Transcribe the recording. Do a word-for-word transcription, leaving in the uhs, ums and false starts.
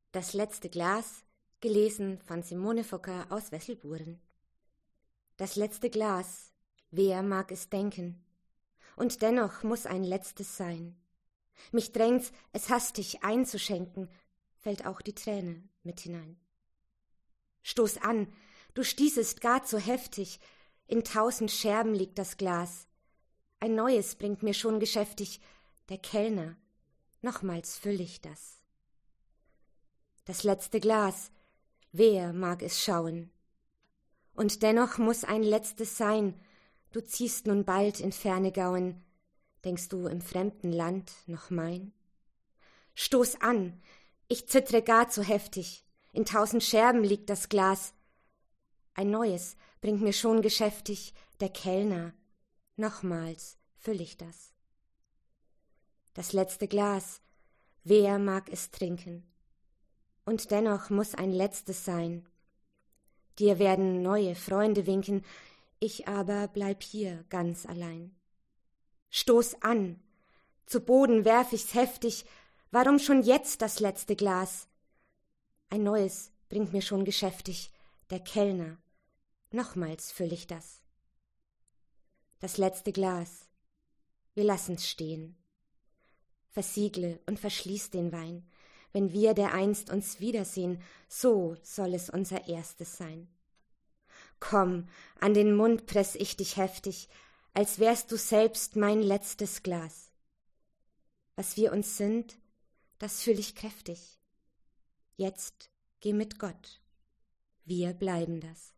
Das letzte Glas, gelesen von Simone Fokker aus Wesselburen. Das letzte Glas, wer mag es denken? Und dennoch muss ein letztes sein. Mich drängt's, es hastig einzuschenken, fällt auch die Träne mit hinein. Stoß an, du stießest gar zu heftig, in tausend Scherben liegt das Glas. Ein neues bringt mir schon geschäftig der Kellner, nochmals füll ich das. Das letzte Glas, wer mag es schauen? Und dennoch muß ein letztes sein, du ziehst nun bald in ferne Gauen, denkst du im fremden Land noch mein? Stoß an, ich zittre gar zu heftig, in tausend Scherben liegt das Glas. Ein neues bringt mir schon geschäftig der Kellner, nochmals füll ich das. Das letzte Glas, wer mag es trinken? Und dennoch muß ein letztes sein. Dir werden neue Freunde winken, ich aber bleib hier ganz allein. Stoß an, zu Boden werf ich's heftig, warum schon jetzt das letzte Glas? Ein neues bringt mir schon geschäftig der Kellner, nochmals füll ich das. Das letzte Glas, wir lassen's stehen. Versiegle und verschließ den Wein, wenn wir dereinst uns wiedersehen, so soll es unser erstes sein. Komm, an den Mund press ich dich heftig, als wärst du selbst mein letztes Glas. Was wir uns sind, das fühl ich kräftig. Jetzt geh mit Gott, wir bleiben das.